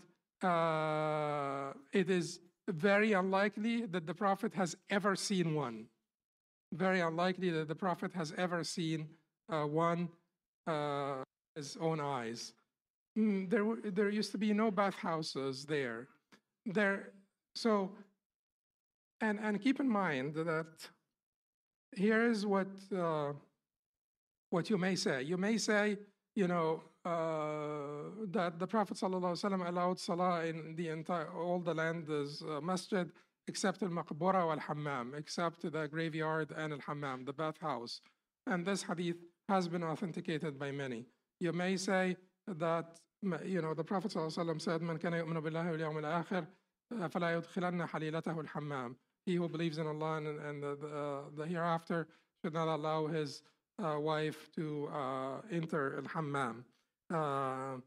Speaker 1: uh, it is very unlikely that the Prophet has ever seen one. Very unlikely that the Prophet has ever seen uh, one uh, his own eyes. Mm, there, there used to be no bathhouses there. There, so, and, and keep in mind that here is what, uh, what you may say. You may say, you know, uh, that the Prophet ﷺ allowed salah in the entire, all the land is uh, masjid, except al-maqbara wal-hammam, except the graveyard and al-hammam, the bathhouse. And this hadith has been authenticated by many. You may say that, you know, the Prophet ﷺ said, "Man kana yu'minu billahi wal yawmil akhir, fala yudkhilanna halilatahu al-hammam." He who believes in Allah and, and the, the, uh, the hereafter should not allow his uh, wife to uh, enter al-hammam. Uh,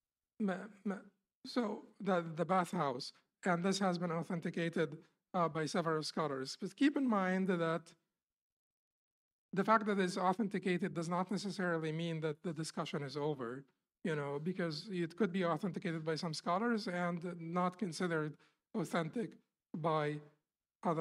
Speaker 1: so the, the bathhouse, and this has been authenticated uh, by several scholars. But keep in mind that the fact that it's authenticated does not necessarily mean that the discussion is over, you know, because it could be authenticated by some scholars and not considered authentic by other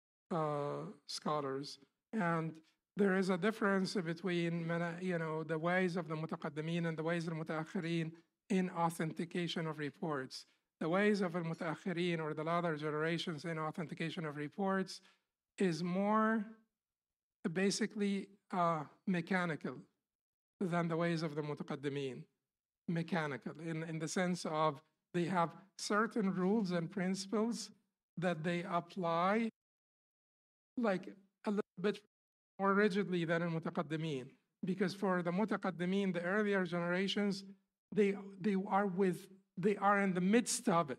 Speaker 1: uh, scholars. And there is a difference between, you know, the ways of the mutaqaddimin and the ways of the mutaakhirin in authentication of reports. The ways of the mutaakhirin or the latter generations in authentication of reports is more basically uh, mechanical than the ways of the mutaqaddimin. Mechanical, in, in the sense of they have certain rules and principles that they apply like a little bit more rigidly than in mutaqaddimin. Because for the mutaqaddimin, the earlier generations, they they are with they are in the midst of it.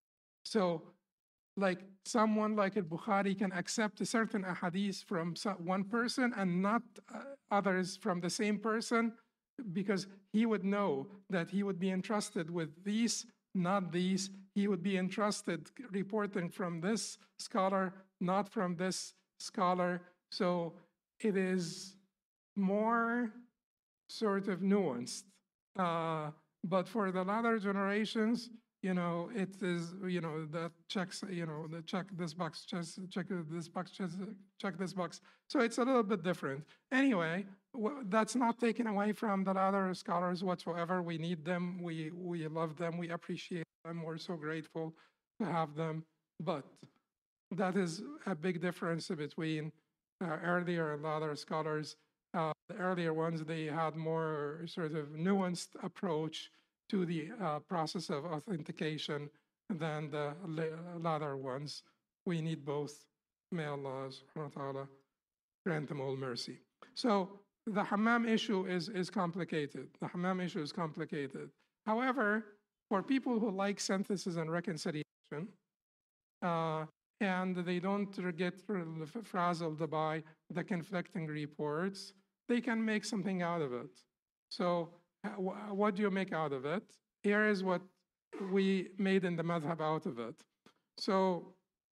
Speaker 1: So like someone like al-Bukhari can accept a certain ahadith from one person and not uh, others from the same person, because he would know that he would be entrusted with these, not these. He would be entrusted reporting from this scholar, not from this scholar. So it is more sort of nuanced. Uh, but for the latter generations, you know, it is, you know, that checks, you know, the check this box, just check this box, just check this box. So it's a little bit different. Anyway, that's not taken away from the other scholars whatsoever. We need them. We we love them. We appreciate them. We're so grateful to have them. But that is a big difference between uh, earlier and other scholars. Uh, the earlier ones, they had more sort of nuanced approach to the uh, process of authentication than the latter ones. We need both. May Allah subhanahu wa ta'ala grant them all mercy. So the hammam issue is, is complicated. The hammam issue is complicated. However, for people who like synthesis and reconciliation, uh, and they don't get frazzled by the conflicting reports, they can make something out of it. So what do you make out of it? Here is what we made in the madhab out of it. So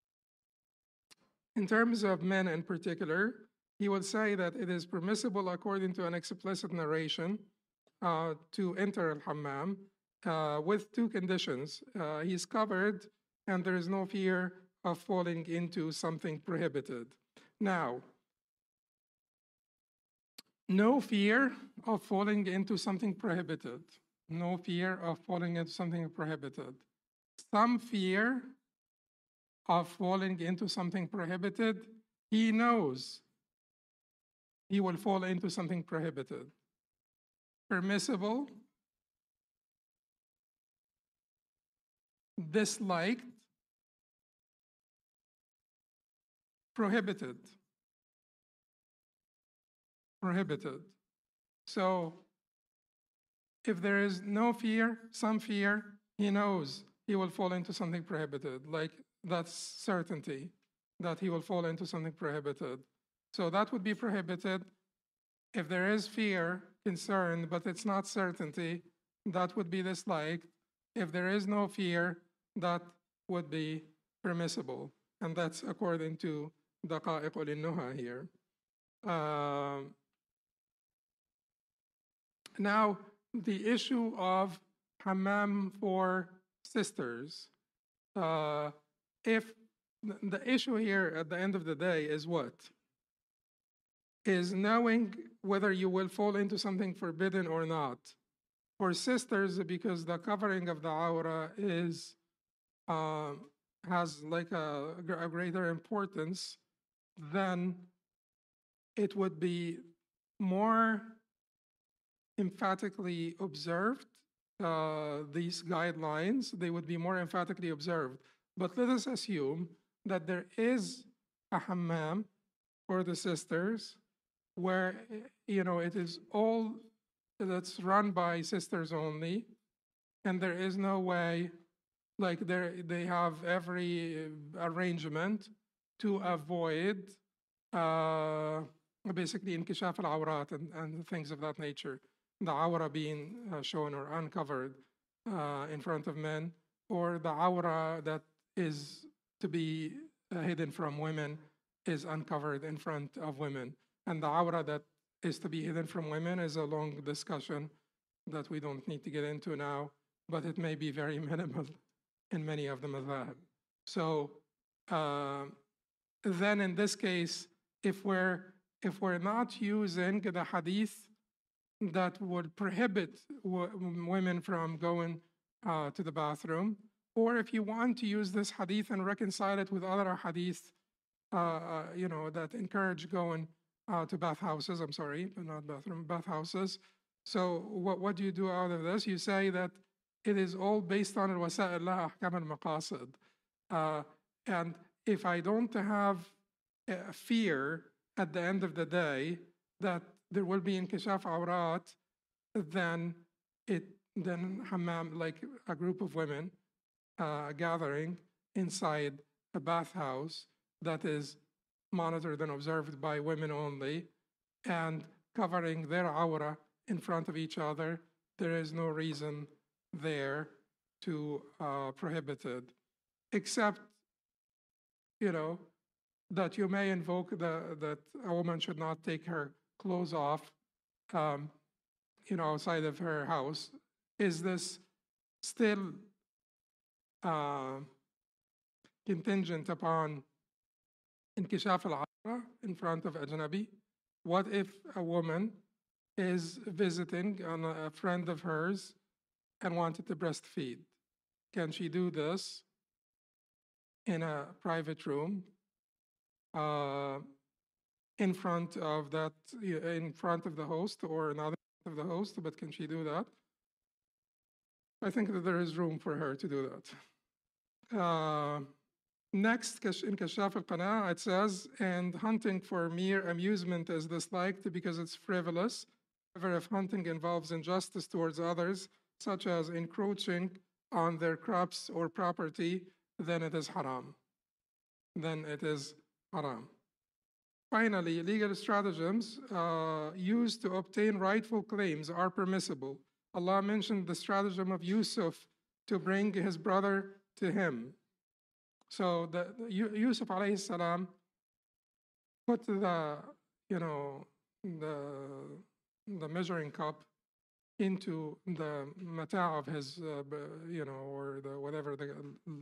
Speaker 1: in terms of men in particular, he would say that it is permissible according to an explicit narration uh, to enter al-hammam uh, with two conditions. Uh, he's covered and there is no fear of falling into something prohibited. Now, no fear of falling into something prohibited. No fear of falling into something prohibited. Some fear of falling into something prohibited. He knows he will fall into something prohibited. Permissible, disliked, prohibited. Prohibited. So if there is no fear, some fear, he knows he will fall into something prohibited. Like that's certainty that he will fall into something prohibited. So that would be prohibited. If there is fear, concern, but it's not certainty, that would be disliked. If there is no fear, that would be permissible. And that's according to Daqa'iq al-Nuha here. Uh, now, the issue of hammam for sisters. Uh, if the issue here at the end of the day is what? Is knowing whether you will fall into something forbidden or not. For sisters, because the covering of the aura is uh, has like a, a greater importance, then it would be more emphatically observed. Uh, these guidelines, they would be more emphatically observed. But let us assume that there is a hammam for the sisters where, you know, it is all that's run by sisters only, and there is no way, like they have every arrangement to avoid uh, basically inkishaf al-awrat and, and things of that nature. The awra being uh, shown or uncovered uh, in front of men, or the awra that is to be uh, hidden from women is uncovered in front of women. And the awra that is to be hidden from women is a long discussion that we don't need to get into now, but it may be very minimal in many of the madhab. So uh, then in this case, if we're if we're not using the hadith that would prohibit w- women from going uh, to the bathroom, or if you want to use this hadith and reconcile it with other hadith, uh, uh, you know, that encourage going uh, to bathhouses. I'm sorry, but not bathroom, bathhouses. So what what do you do out of this? You say that it is all based on al-wasa'il la ahkam al-maqasid. Uh, and if I don't have a fear at the end of the day that there will be inkishaf awrat, then it then hammam, like a group of women uh, gathering inside a bathhouse that is monitored and observed by women only, and covering their awra in front of each other, there is no reason there to uh, prohibit it, except, you know, that you may invoke the, that a woman should not take her clothes off, um, you know, outside of her house. Is this still uh, contingent upon inkishaf al-awra in front of ajnabi? What if a woman is visiting on a friend of hers and wanted to breastfeed? Can she do this in a private room uh, in front of that, in front of the host or another of the host? But can she do that? I think that there is room for her to do that. Uh, next, in Kashaf al-Qana, it says, and hunting for mere amusement is disliked because it's frivolous. However, if hunting involves injustice towards others, such as encroaching on their crops or property, then it is haram. Then it is haram. Finally, legal stratagems uh, used to obtain rightful claims are permissible. Allah mentioned the stratagem of Yusuf to bring his brother to him. So the, the Yusuf alayhi salam put the, you know, the, the measuring cup into the mata of his, uh, you know, or the whatever the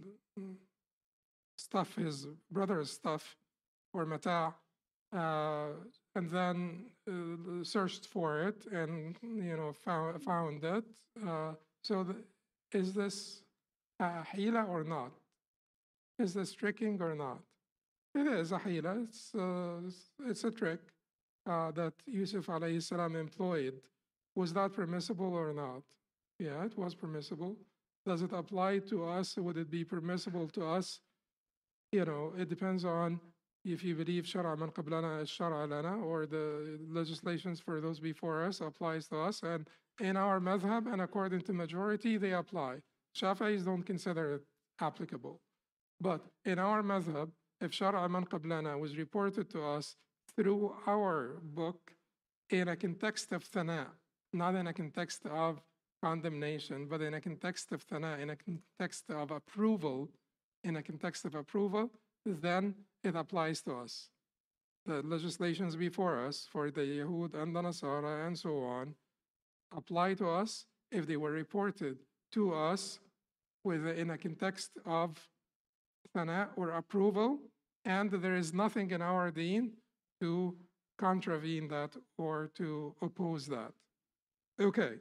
Speaker 1: stuff, his brother's stuff, or mata, uh, and then uh, searched for it and, you know, found, found it. Uh, so the, is this a hila or not? Is this tricking or not? It is a hila. It's, uh, it's a trick uh, that Yusuf alayhi salam employed. Was that permissible or not? Yeah, it was permissible. Does it apply to us? Would it be permissible to us? You know, it depends on if you believe shara man qablana is shara lana, or the legislations for those before us applies to us. And in our madhab, and according to majority, they apply. Shafi'is don't consider it applicable. But in our madhab, if shara man qablana was reported to us through our book in a context of thana, not in a context of condemnation, but in a context of thana, in a context of approval, in a context of approval, then it applies to us. The legislations before us for the Yahud and the Nasara and so on apply to us if they were reported to us within a context of thana or approval, and there is nothing in our deen to contravene that or to oppose that. Okay.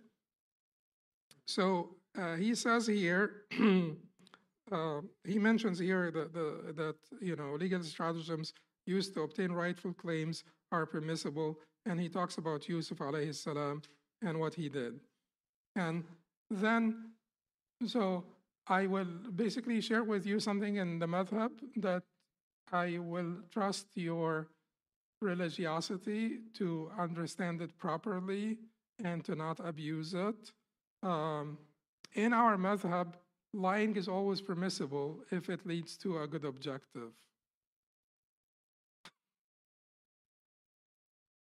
Speaker 1: So uh, he says here, uh, he mentions here that, the, that, you know, legal stratagems used to obtain rightful claims are permissible, and he talks about Yusuf alayhi salam and what he did. And then, so I will basically share with you something in the madhab that I will trust your religiosity to understand it properly and to not abuse it. Um, in our madhab, lying is always permissible if it leads to a good objective.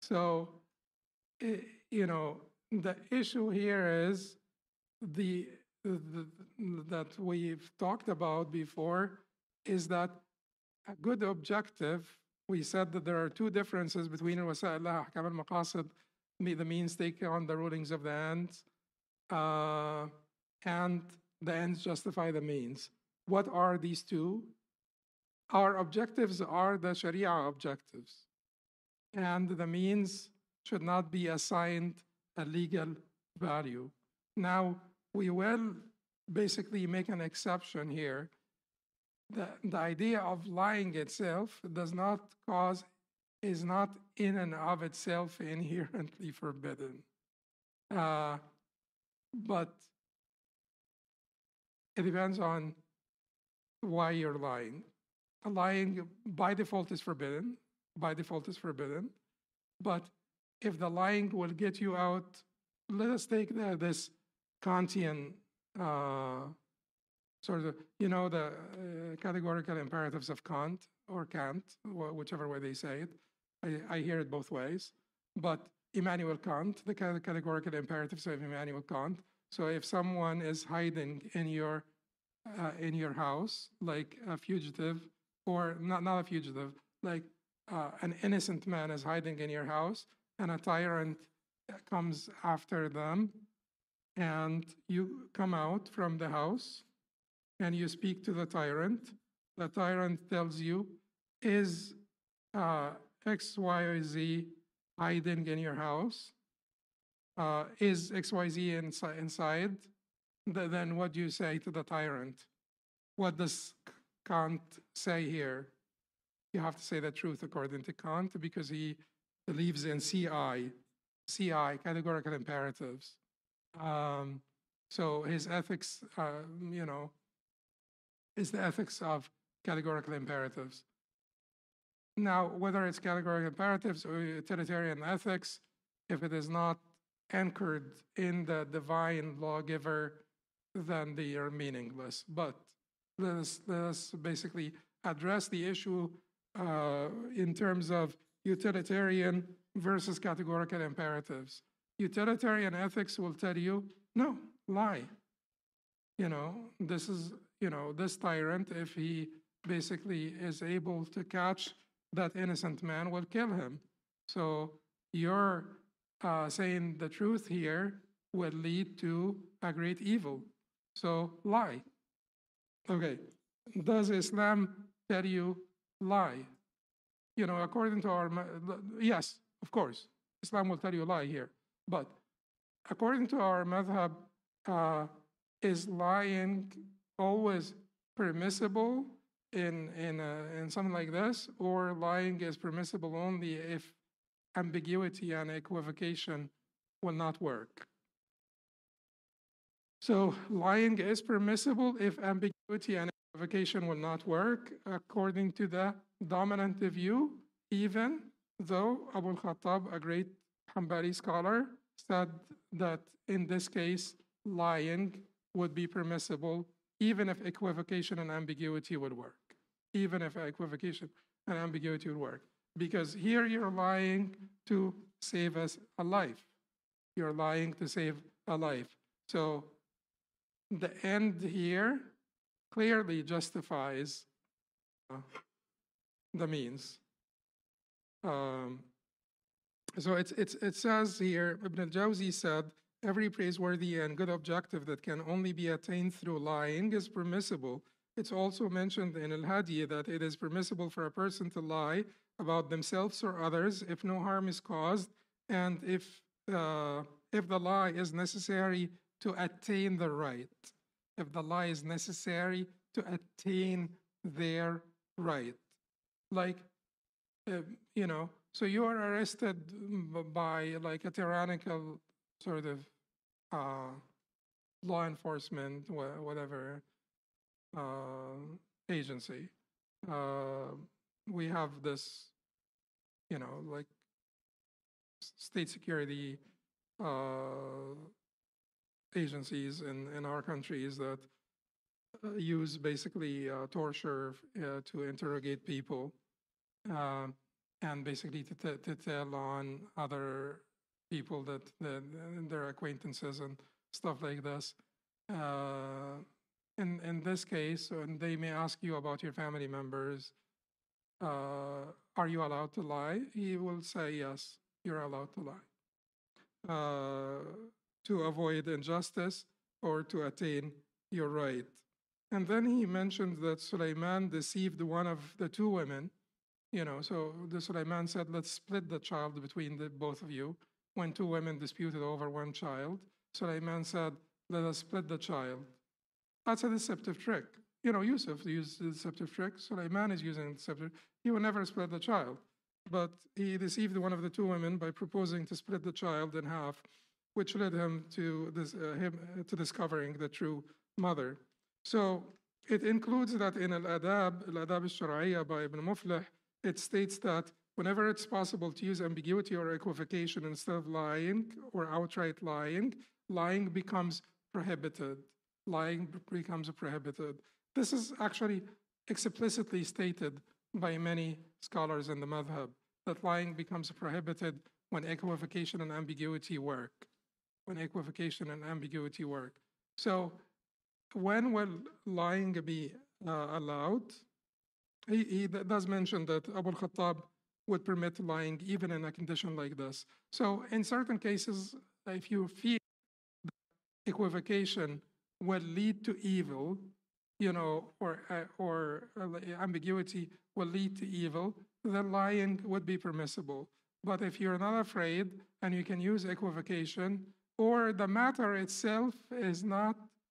Speaker 1: So, i- you know, the issue here is the, the that we've talked about before is that a good objective, we said that there are two differences between الوسائل لها أحكام المقاصد, me- the means take on the rulings of the ends, uh, and the ends justify the means. What are these two? Our objectives are the Sharia objectives, and the means should not be assigned a legal value. Now, we will basically make an exception here. The, the idea of lying itself does not cause, is not in and of itself inherently forbidden. Uh, but it depends on why you're lying. Lying by default is forbidden, by default is forbidden. But if the lying will get you out, let us take the, this Kantian uh, sort of, you know, the uh, categorical imperatives of Kant or Kant, wh- whichever way they say it. I, I hear it both ways. But Immanuel Kant, the ca- categorical imperatives of Immanuel Kant. So if someone is hiding in your uh, in your house, like a fugitive, or not not a fugitive, like uh, an innocent man is hiding in your house, and a tyrant comes after them, and you come out from the house and you speak to the tyrant. The tyrant tells you, is uh, X, Y, or Z hiding in your house? Uh, is X, Y, Z inside? inside? Th- then what do you say to the tyrant? What does Kant say here? You have to say the truth according to Kant because he believes in C I, C I, categorical imperatives. Um, so his ethics, uh, you know, is the ethics of categorical imperatives. Now, whether it's categorical imperatives or utilitarian ethics, if it is not anchored in the divine lawgiver, then they are meaningless. But let us, let us basically address the issue uh, in terms of utilitarian versus categorical imperatives. Utilitarian ethics will tell you, no, lie. You know, this is, you know, this tyrant, if he basically is able to catch that innocent man, will kill him. So your uh, saying the truth here will lead to a great evil. So lie. Okay. Does Islam tell you lie? You know, according to our, yes, of course, Islam will tell you lie here. But according to our madhab, uh, is lying always permissible in in uh, in something like this, or lying is permissible only if ambiguity and equivocation will not work? So lying is permissible if ambiguity and equivocation will not work, according to the dominant view, even though Abu al-Khattab, a great Hanbali scholar, said that in this case, lying would be permissible, even if equivocation and ambiguity would work. Even if equivocation and ambiguity would work. Because here you're lying to save us a life. You're lying to save a life. So the end here clearly justifies uh, the means. Um, so it's, it's, it says here, Ibn al-Jawzi said, every praiseworthy and good objective that can only be attained through lying is permissible. It's also mentioned in Al-Hadi that it is permissible for a person to lie about themselves or others if no harm is caused, and if, uh, if the lie is necessary to attain the right. If the lie is necessary to attain their right. Like, uh, you know, so you are arrested by like a tyrannical sort of uh, law enforcement, wha- whatever uh, agency. Uh, we have this, you know, like s- state security uh, agencies in, in our countries that uh, use basically uh, torture uh, to interrogate people. Um, and basically to, t- to tell on other people that, that their acquaintances and stuff like this. Uh, in in this case, and they may ask you about your family members, uh, are you allowed to lie? He will say yes, you're allowed to lie, uh, to avoid injustice or to attain your right. And then he mentioned that Sulaiman deceived one of the two women. You know, so the Sulaiman said, let's split the child between the both of you. When two women disputed over one child, Sulaiman said, let us split the child. That's a deceptive trick. You know, Yusuf used the deceptive trick. Sulaiman is using a deceptive. He will never split the child. But he deceived one of the two women by proposing to split the child in half, which led him to this, uh, him to discovering the true mother. So it includes that in Al-Adab, Al-Adab al-Shar'iyya by Ibn Muflih, it states that whenever it's possible to use ambiguity or equivocation instead of lying or outright lying, lying becomes prohibited. Lying becomes prohibited. This is actually explicitly stated by many scholars in the madhab, that lying becomes prohibited when equivocation and ambiguity work. When equivocation and ambiguity work. So when will lying be uh, allowed? He, he does mention that Abu al-Khattab would permit lying even in a condition like this. So in certain cases, if you feel that equivocation will lead to evil, you know, or, uh, or uh, ambiguity will lead to evil, then lying would be permissible. But if you're not afraid and you can use equivocation, or the matter itself is not,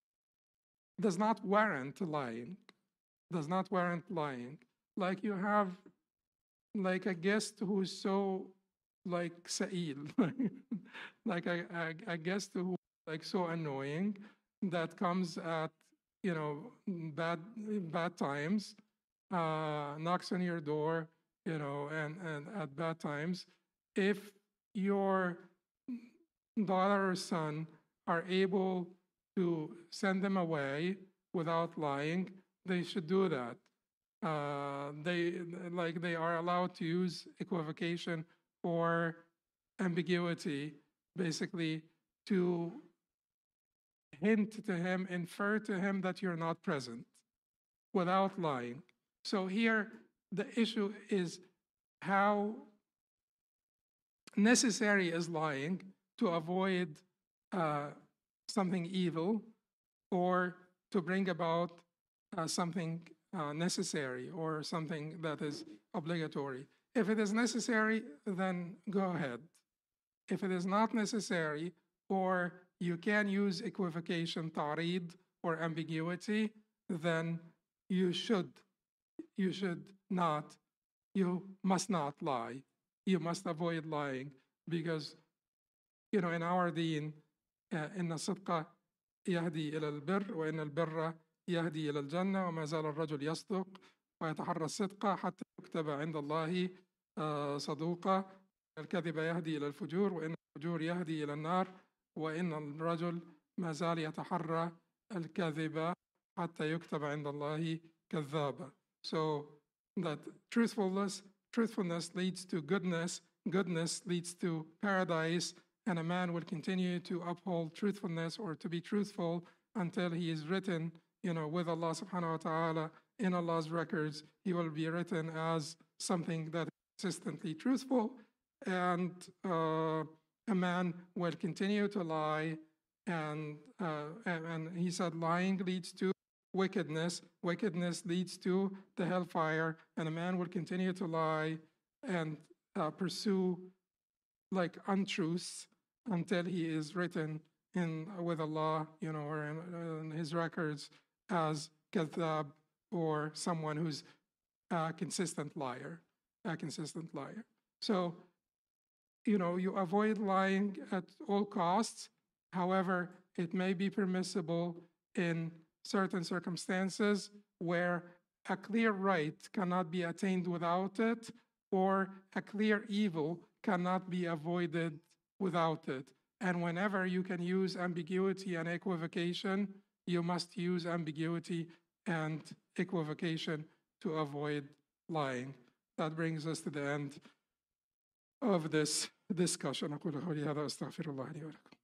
Speaker 1: does not warrant lying, does not warrant lying. Like you have like a guest who's so like sa'il, like a, a, a guest who like so annoying that comes at, you know, bad bad times, uh, knocks on your door, you know, and, and at bad times. If your daughter or son are able to send them away without lying, they should do that. Uh, they like they are allowed to use equivocation or ambiguity, basically to hint to him, infer to him that you're not present without lying. So here the issue is how necessary is lying to avoid uh, something evil or to bring about uh, something uh, necessary or something that is obligatory. If it is necessary, then go ahead. If it is not necessary, or you can use equivocation, ta'rid, or ambiguity, then you should, you should not, you must not lie. You must avoid lying because, you know, in our deen, إن الصدق يهدي إلى البر وإن البر يهدي إلى الجنة وما زال الرجل يصدق ويتحرى الصدق حتى يكتب عند الله صدوقا الكذب يهدي إلى الفجور وإن الفجور يهدي إلى النار وإن الرجل ما زال يتحرى الكذب حتى يكتب عند الله كذابا. So that truthfulness, truthfulness leads to goodness, goodness leads to paradise, and a man will continue to uphold truthfulness or to be truthful until he is written, you know, with Allah subhanahu wa ta'ala in Allah's records. He will be written as something that is consistently truthful, and uh, a man will continue to lie, and, uh, and and he said lying leads to wickedness, wickedness leads to the hellfire, and a man will continue to lie and uh, pursue like untruths until he is written in with Allah, you know, or in, in his records as kadhab, or someone who's a consistent liar, a consistent liar. So, you know, you avoid lying at all costs. However, it may be permissible in certain circumstances where a clear right cannot be attained without it, or a clear evil cannot be avoided without it. And whenever you can use ambiguity and equivocation, you must use ambiguity and equivocation to avoid lying. That brings us to the end of this discussion. أقول قولي هذا أستغفر الله لي ولكم.